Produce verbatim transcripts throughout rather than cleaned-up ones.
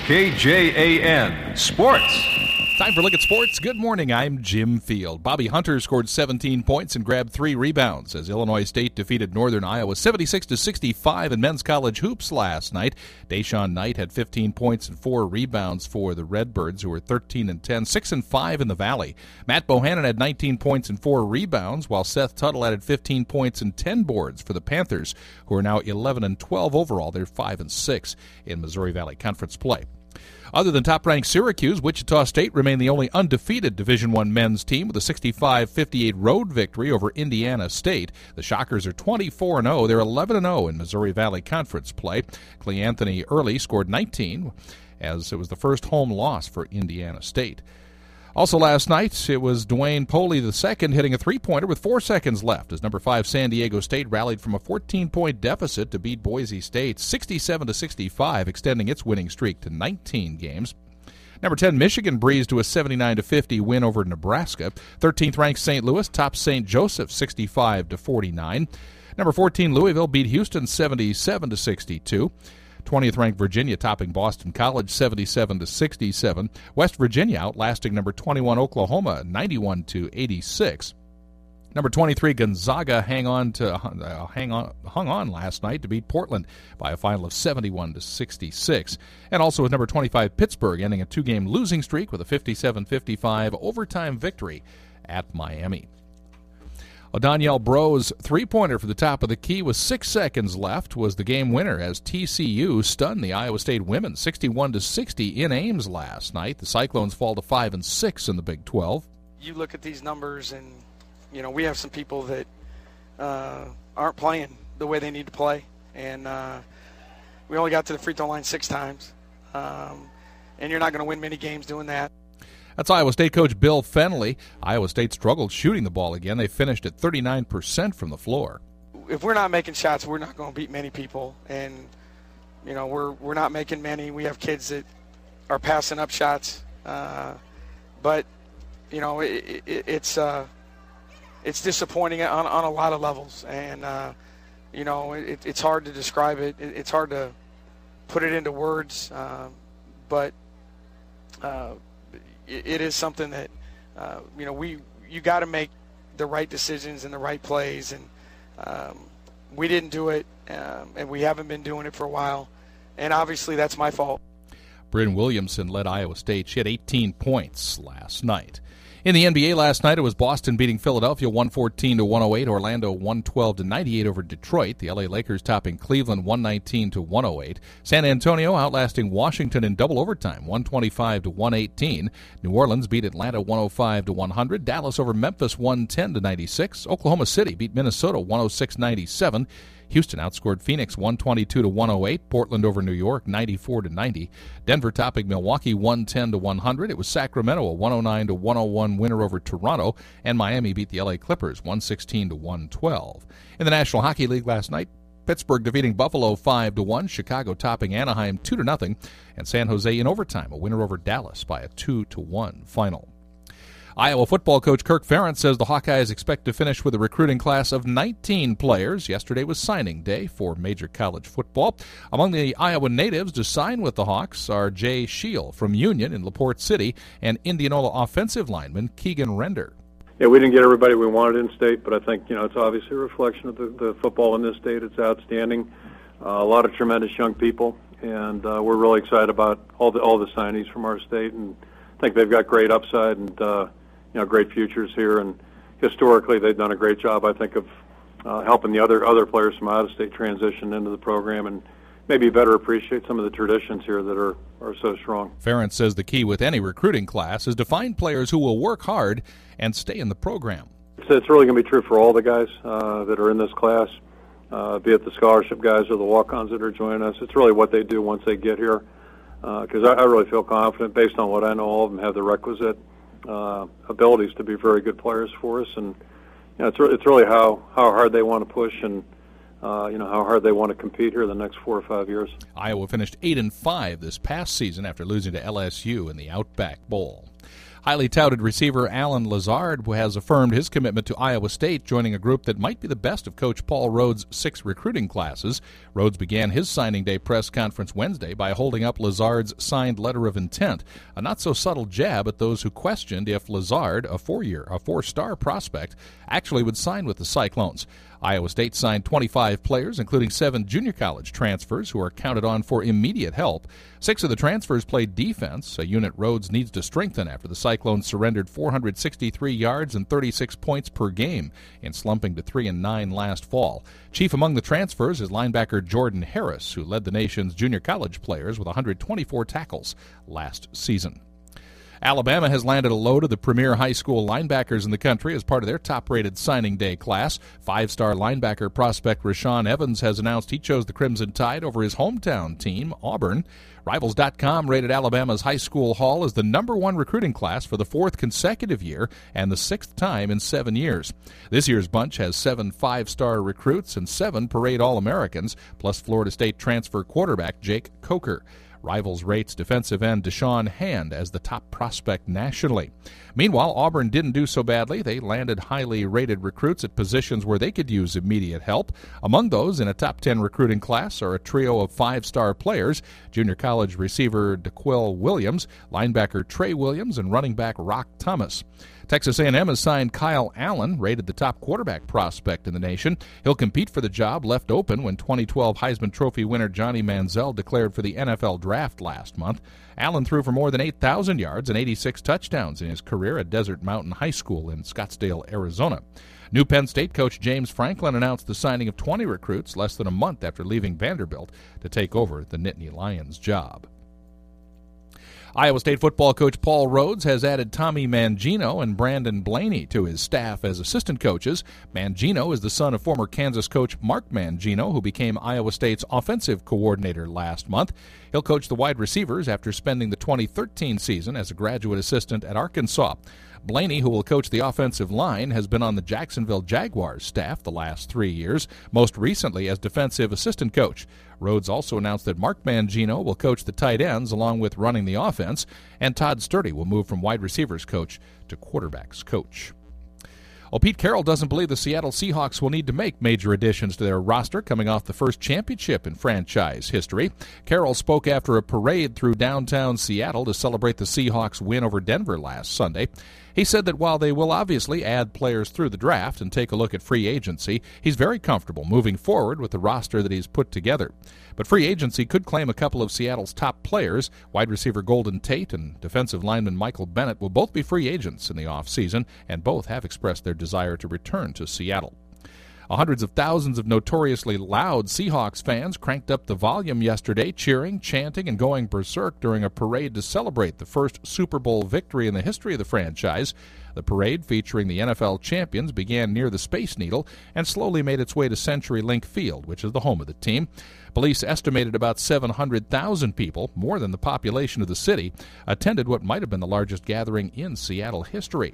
K J A N Sports. Time for a look at sports. Good morning, I'm Jim Field. Bobby Hunter scored seventeen points and grabbed three rebounds as Illinois State defeated Northern Iowa seventy-six to sixty-five in men's college hoops last night. Deshaun Knight had fifteen points and four rebounds for the Redbirds, who were thirteen and ten, six and five in the Valley. Matt Bohannon had nineteen points and four rebounds, while Seth Tuttle added fifteen points and ten boards for the Panthers, who are now eleven and twelve overall. They're five and six in Missouri Valley Conference play. Other than top-ranked Syracuse, Wichita State remained the only undefeated Division I men's team with a sixty-five fifty-eight road victory over Indiana State. The Shockers are twenty-four and oh. They're eleven and oh in Missouri Valley Conference play. Clay Anthony Early scored nineteen, as it was the first home loss for Indiana State. Also last night, it was Dwayne Poley the second hitting a three-pointer with four seconds left as number five San Diego State rallied from a fourteen-point deficit to beat Boise State sixty-seven to sixty-five, extending its winning streak to nineteen games. Number ten Michigan breezed to a seventy-nine to fifty win over Nebraska. thirteenth-ranked Saint Louis tops Saint Joseph sixty-five to forty-nine. Number fourteen Louisville beat Houston seventy-seven to sixty-two. twentieth-ranked Virginia topping Boston College seventy-seven to sixty-seven. West Virginia outlasting number twenty-one Oklahoma ninety-one to eighty-six. Number twenty-three Gonzaga hang on to uh, hang on hung on last night to beat Portland by a final of seventy-one to sixty-six. And also with number twenty-five Pittsburgh ending a two-game losing streak with a fifty-seven fifty-five overtime victory at Miami. Danielle Bro's three-pointer for the top of the key with six seconds left was the game winner as T C U stunned the Iowa State women sixty-one to sixty in Ames last night. The Cyclones fall to five and six in the Big twelve. You look at these numbers, and you know we have some people that uh, aren't playing the way they need to play, and uh, we only got to the free throw line six times, um, and you're not going to win many games doing that. That's Iowa State coach Bill Fennelly. Iowa State struggled shooting the ball again. They finished at thirty-nine percent from the floor. If we're not making shots, we're not going to beat many people. And, you know, we're we're not making many. We have kids that are passing up shots. Uh, but, you know, it, it, it's uh, it's disappointing on, on a lot of levels. And, uh, you know, it, it's hard to describe it. it. It's hard to put it into words. Uh, but uh, – it is something that, uh, you know, we you got to make the right decisions and the right plays, and um, we didn't do it, um, and we haven't been doing it for a while, and obviously that's my fault. Bryn Williamson led Iowa State. She had eighteen points last night. In the N B A last night, it was Boston beating Philadelphia one fourteen to one oh eight, Orlando one twelve to ninety-eight over Detroit. The L A Lakers topping Cleveland one nineteen to one oh eight. San Antonio outlasting Washington in double overtime one twenty-five to one eighteen. New Orleans beat Atlanta one oh five to one hundred. Dallas over Memphis one ten to ninety-six. Oklahoma City beat Minnesota one oh six ninety-seven. Houston outscored Phoenix one twenty-two to one oh eight. Portland over New York ninety-four to ninety. Denver topping Milwaukee one ten to one hundred. It was Sacramento a one oh nine to one oh one winner over Toronto, and Miami beat the L A Clippers one sixteen to one twelve. In the National Hockey League last night, Pittsburgh defeating Buffalo five to one, Chicago topping Anaheim two to nothing, and San Jose in overtime a winner over Dallas by a two to one final. Iowa football coach Kirk Ferentz says the Hawkeyes expect to finish with a recruiting class of nineteen players. Yesterday was signing day for major college football. Among the Iowa natives to sign with the Hawks are Jay Scheel from Union in LaPorte City and Indianola offensive lineman Keegan Render. Yeah, we didn't get everybody we wanted in state, but I think, you know, it's obviously a reflection of the, the football in this state. It's outstanding. Uh, a lot of tremendous young people, and uh, we're really excited about all the all the signees from our state, and I think they've got great upside and uh, you know, great futures here, and historically they've done a great job, I think, of uh, helping the other other players from out of state transition into the program and maybe better appreciate some of the traditions here that are, are so strong. Ferentz says the key with any recruiting class is to find players who will work hard and stay in the program. It's, it's really going to be true for all the guys uh, that are in this class, uh, be it the scholarship guys or the walk-ons that are joining us. It's really what they do once they get here, because uh, I, I really feel confident, based on what I know, all of them have the requisite Uh, abilities to be very good players for us, and you know, it's re- it's really how, how hard they want to push and uh, you know how hard they want to compete here the next four or five years. Iowa finished eight and five this past season after losing to L S U in the Outback Bowl. Highly touted receiver Alan Lazard has affirmed his commitment to Iowa State, joining a group that might be the best of Coach Paul Rhodes' six recruiting classes. Rhodes began his signing day press conference Wednesday by holding up Lazard's signed letter of intent, a not-so-subtle jab at those who questioned if Lazard, a four-year, a four-star prospect, actually would sign with the Cyclones. Iowa State signed twenty-five players, including seven junior college transfers who are counted on for immediate help. Six of the transfers played defense, a unit Rhodes needs to strengthen after the Cyclones surrendered four hundred sixty-three yards and thirty-six points per game in slumping to three and nine last fall. Chief among the transfers is linebacker Jordan Harris, who led the nation's junior college players with one hundred twenty-four tackles last season. Alabama has landed a load of the premier high school linebackers in the country as part of their top-rated signing day class. Five-star linebacker prospect Rashawn Evans has announced he chose the Crimson Tide over his hometown team, Auburn. Rivals dot com rated Alabama's high school haul as the number one recruiting class for the fourth consecutive year and the sixth time in seven years. This year's bunch has seven five-star recruits and seven Parade All-Americans, plus Florida State transfer quarterback Jake Coker. Rivals rates defensive end Deshaun Hand as the top prospect nationally. Meanwhile, Auburn didn't do so badly. They landed highly rated recruits at positions where they could use immediate help. Among those in a top ten recruiting class are a trio of five-star players, junior college receiver DeQuill Williams, linebacker Trey Williams, and running back Rock Thomas. Texas A and M has signed Kyle Allen, rated the top quarterback prospect in the nation. He'll compete for the job left open when twenty twelve Heisman Trophy winner Johnny Manziel declared for the N F L draft last month. Allen threw for more than eight thousand yards and eighty-six touchdowns in his career at Desert Mountain High School in Scottsdale, Arizona. New Penn State coach James Franklin announced the signing of twenty recruits less than a month after leaving Vanderbilt to take over the Nittany Lions job. Iowa State football coach Paul Rhodes has added Tommy Mangino and Brandon Blaney to his staff as assistant coaches. Mangino is the son of former Kansas coach Mark Mangino, who became Iowa State's offensive coordinator last month. He'll coach the wide receivers after spending the twenty thirteen season as a graduate assistant at Arkansas. Blaney, who will coach the offensive line, has been on the Jacksonville Jaguars staff the last three years, most recently as defensive assistant coach. Rhodes also announced that Mark Mangino will coach the tight ends along with running the offense, and Todd Sturdy will move from wide receivers coach to quarterbacks coach. Well, Pete Carroll doesn't believe the Seattle Seahawks will need to make major additions to their roster coming off the first championship in franchise history. Carroll spoke after a parade through downtown Seattle to celebrate the Seahawks' win over Denver last Sunday. He said that while they will obviously add players through the draft and take a look at free agency, he's very comfortable moving forward with the roster that he's put together. But free agency could claim a couple of Seattle's top players. Wide receiver Golden Tate and defensive lineman Michael Bennett will both be free agents in the offseason, and both have expressed their desire to return to Seattle. Hundreds of thousands of notoriously loud Seahawks fans cranked up the volume yesterday, cheering, chanting, and going berserk during a parade to celebrate the first Super Bowl victory in the history of the franchise. The parade, featuring the N F L champions, began near the Space Needle and slowly made its way to CenturyLink Field, which is the home of the team. Police estimated about seven hundred thousand people, more than the population of the city, attended what might have been the largest gathering in Seattle history.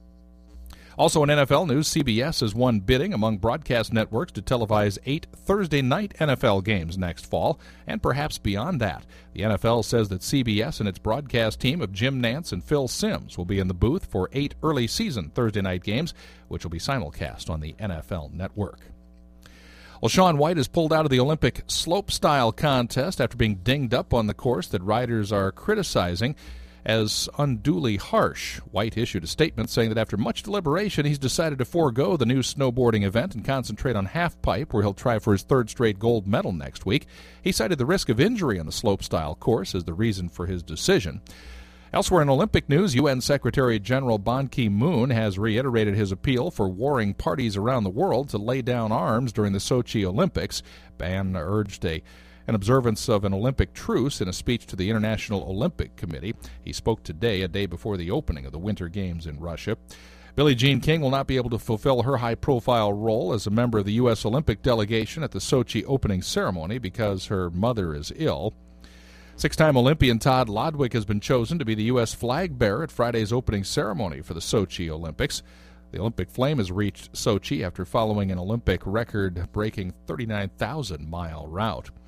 Also in N F L news, C B S has won bidding among broadcast networks to televise eight Thursday night N F L games next fall, and perhaps beyond that. The N F L says that C B S and its broadcast team of Jim Nantz and Phil Simms will be in the booth for eight early season Thursday night games, which will be simulcast on the N F L Network. Well, Shaun White has pulled out of the Olympic slopestyle contest after being dinged up on the course that riders are criticizing as unduly harsh. White issued a statement saying that after much deliberation, he's decided to forego the new snowboarding event and concentrate on halfpipe, where he'll try for his third straight gold medal next week. He cited the risk of injury on the slopestyle course as the reason for his decision. Elsewhere in Olympic news, U N Secretary General Ban Ki-moon has reiterated his appeal for warring parties around the world to lay down arms during the Sochi Olympics. Ban urged a an observance of an Olympic truce in a speech to the International Olympic Committee. He spoke today, a day before the opening of the Winter Games in Russia. Billie Jean King will not be able to fulfill her high-profile role as a member of the U S Olympic delegation at the Sochi opening ceremony because her mother is ill. Six-time Olympian Todd Lodwick has been chosen to be the U S flag bearer at Friday's opening ceremony for the Sochi Olympics. The Olympic flame has reached Sochi after following an Olympic record-breaking thirty-nine thousand mile route.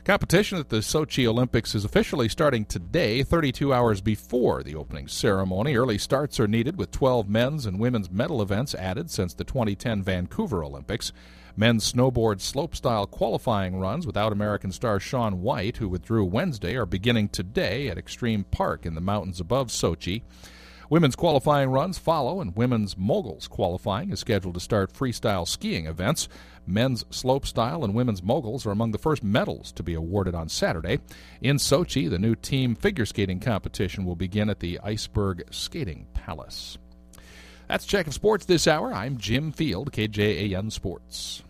Competition at the Sochi Olympics is officially starting today, thirty-two hours before the opening ceremony. Early starts are needed with twelve men's and women's medal events added since the twenty ten Vancouver Olympics. Men's snowboard slopestyle qualifying runs without American star Shaun White, who withdrew Wednesday, are beginning today at Extreme Park in the mountains above Sochi. Women's qualifying runs follow, and women's moguls qualifying is scheduled to start freestyle skiing events. Men's slopestyle and women's moguls are among the first medals to be awarded on Saturday. In Sochi, the new team figure skating competition will begin at the Iceberg Skating Palace. That's Check of Sports this hour. I'm Jim Field, K J A N Sports.